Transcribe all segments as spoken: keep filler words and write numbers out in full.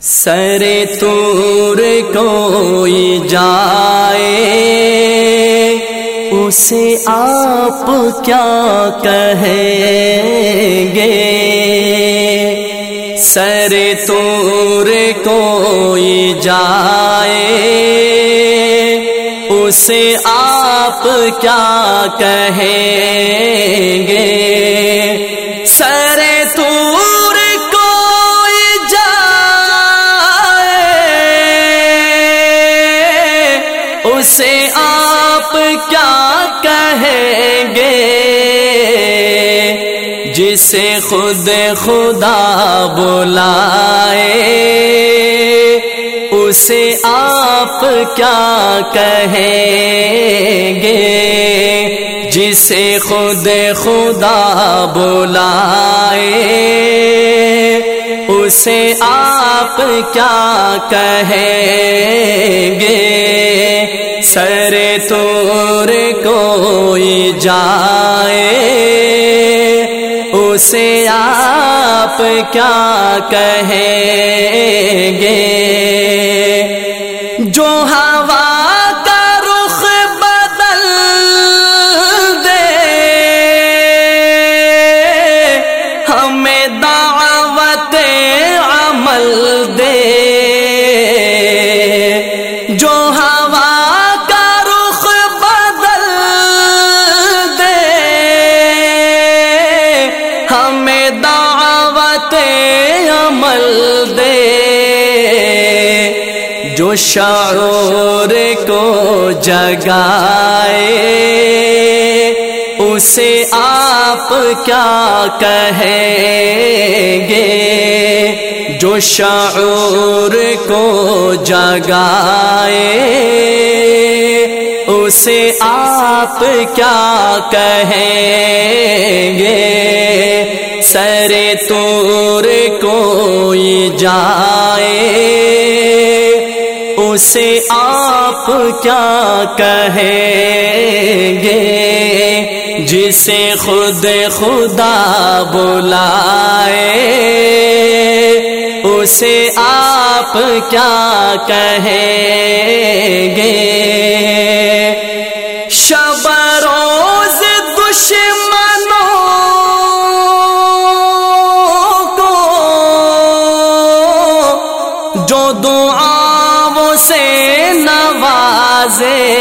سر طور کوئی جائے اسے آپ کیا کہیں گے، سر طور کوئی جائے اسے آپ کیا کہیں گے، سر طور کوئی جائے اسے آپ کیا کہیں گے، جسے خود خدا بلائے اسے آپ کیا کہیں گے، جسے خود خدا بلائے اسے آپ کیا کہیں گے، سر طور کوئی جائے اسے آپ کیا کہیں گے، جو ہوا کا رخ بدل دے ہمیں دعوت عمل دے، جو ہوا کا رخ بدل دے ہمیں دعوت عمل دے، جو شعور کو جگائے اسے آپ کیا کہیں گے، جو شعور کو جگائے اسے آپ کیا کہیں گے، سر طور کوئی جائے اسے آپ کیا کہیں گے، جسے خود خدا بلائے اسے آپ کیا کہیں گے، شب روز دشمنوں کو جو دعاؤں سے نوازے،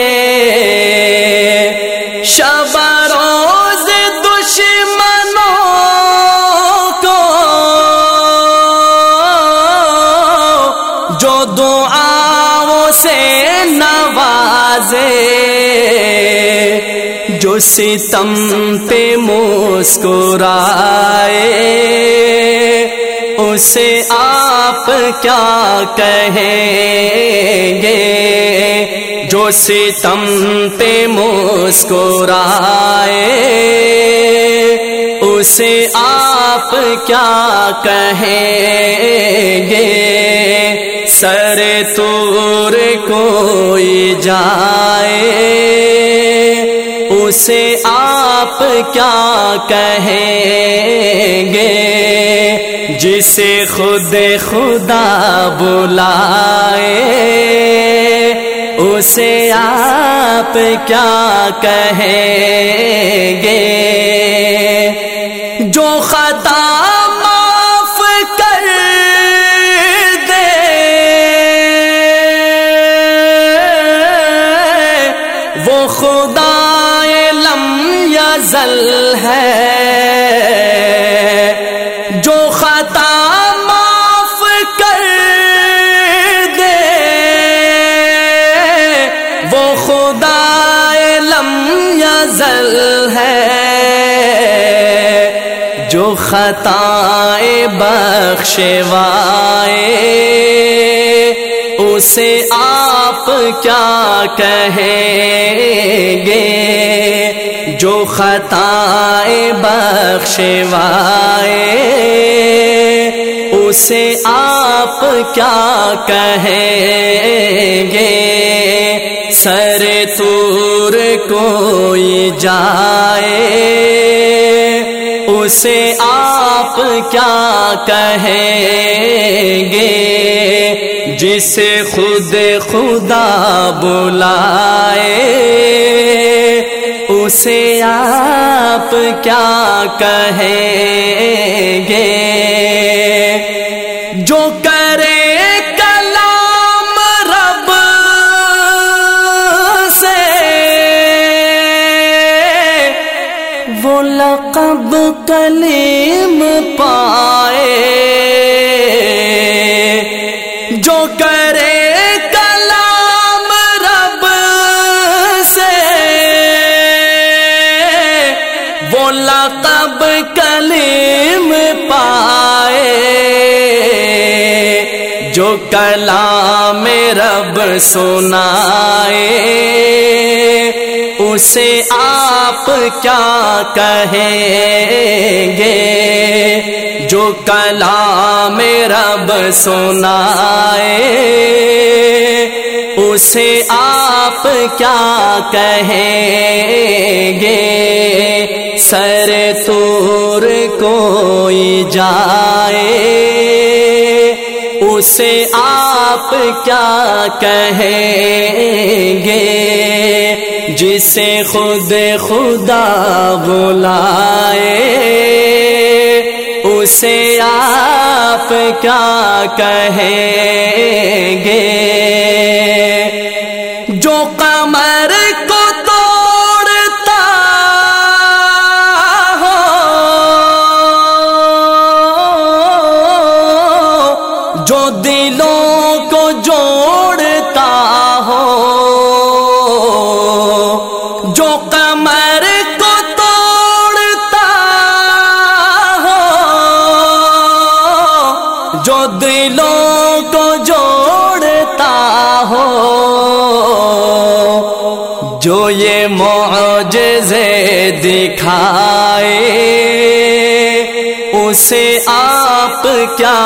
شب روز دشمنوں کو جو دعاؤں سے نوازے، جو ستم پہ مسکرائے اسے آپ کیا کہیں گے، جو ستم پہ مسکرائے اسے آپ کیا کہیں گے، سر طور کوئی جائے اسے آپ کیا کہیں گے، جسے خود خدا بلائے اسے آپ کیا کہیں گے، جو خطا معاف کر دے وہ خدا لم یزل ہے، جو خطا معاف کر دے وہ خدا لم یزل ہے، جو خطائیں بخشوائے اسے آپ کیا کہیں گے، جو خطائیں بخشوائے اسے آپ کیا کہیں گے، سر طور کوئی جائے اسے آپ کیا کہیں گے؟ جسے خود خدا بلائے اسے آپ کیا کہیں گے؟ جو کرے کلام رب سے وہ لقب کلیم پائے، جو کرے کلام رب سے وہ لقب کلیم پائے، جو کلام رب سنائے اسے آپ کیا کہیں گے؟ جو کلام رب سنائے اسے آپ کیا کہیں گے؟ سر طور کوئی جائے اسے آپ کیا کہیں گے؟ جسے خود خدا بلائے اسے آپ کیا کہیں گے؟ جو قمر کو توڑتا ہو، جو دلوں کو جوڑتا ہو، جو قمر کو توڑتا ہو، جو دلوں کو جوڑتا ہو، جو یہ معجزے دکھائے اسے آپ کیا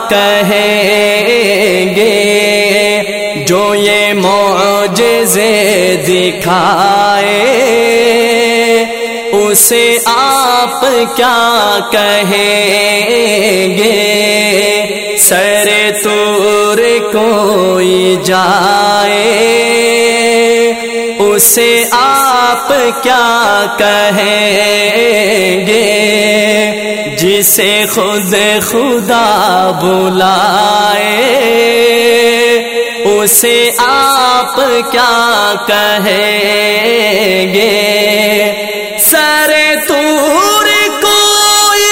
کہیں گے؟ جو یہ معجزے دکھائے اسے آپ کیا کہیں گے؟ سر طور کوئی جائے اسے آپ کیا کہیں گے؟ جسے خود خدا بلائے اسے آپ کیا کہیں گے؟ سر طور کوئی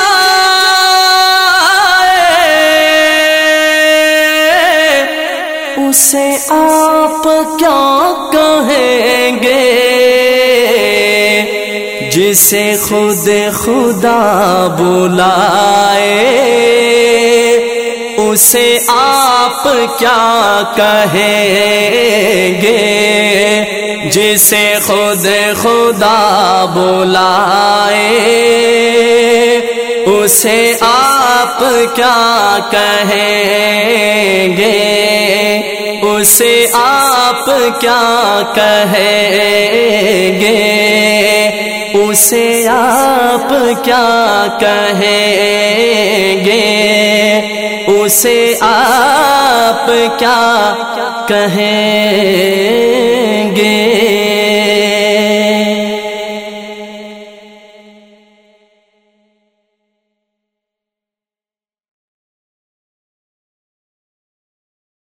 جائے اسے آپ کیا کہیں گے؟ جسے خود خدا بلائے اسے آپ کیا کہیں گے؟ جسے خود خدا بلائے اسے آپ کیا کہیں گے؟ اسے آپ کیا کہیں گے؟ اسے آپ کیا کہیں گے؟ اسے آپ کیا کہیں گے؟